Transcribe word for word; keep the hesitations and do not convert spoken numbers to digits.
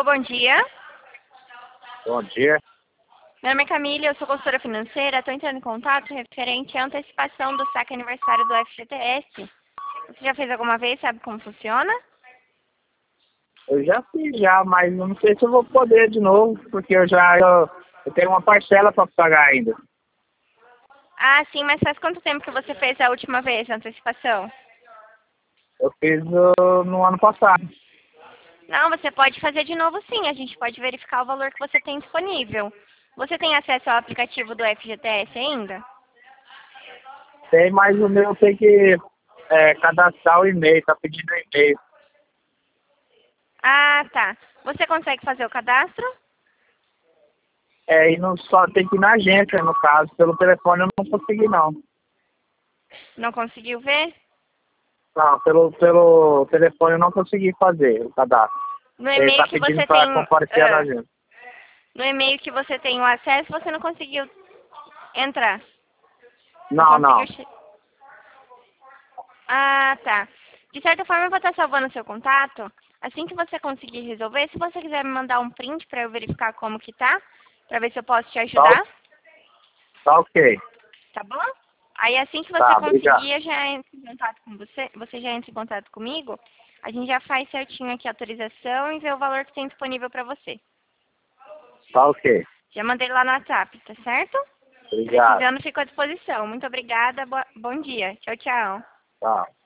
Alô, bom dia. Bom dia. Meu nome é Camila, eu sou consultora financeira. Estou entrando em contato referente à antecipação do saque aniversário do F G T S. Você já fez alguma vez? Sabe como funciona? Eu já fiz já, mas eu não sei se eu vou poder de novo, porque eu já eu, eu tenho uma parcela para pagar ainda. Ah, sim, mas faz quanto tempo que você fez a última vez a antecipação? Eu fiz uh, no ano passado. Não, você pode fazer de novo sim. A gente pode verificar o valor que você tem disponível. Você tem acesso ao aplicativo do F G T S ainda? Tem, mas o meu tem que é, cadastrar o e-mail, tá pedindo e-mail. Ah, tá. Você consegue fazer o cadastro? É, e não só tem que ir na agência, no caso. Pelo telefone eu não consegui não. Não conseguiu ver? Não, pelo, pelo telefone eu não consegui fazer o cadastro. No Ele e-mail tá que pedindo você para tem, comparecer na ah, agência. no e-mail que você tem o acesso, você não conseguiu entrar. Não Não, conseguiu. não. che- Ah, tá. De certa forma, eu vou estar salvando o seu contato. Assim que você conseguir resolver, se você quiser me mandar um print para eu verificar como que tá, para ver se eu posso te Tá, ajudar, tá ok. tá bom? Aí assim que você Tá, obrigado. conseguir, eu já entro em contato com você, você já entra em contato comigo, a gente já faz certinho aqui a autorização e vê o valor que tem disponível para você. Tá ok. Já mandei lá no WhatsApp, tá certo? Obrigado. Precisando, fico à disposição. Muito obrigada, bo- bom dia. Tchau, tchau. Tá.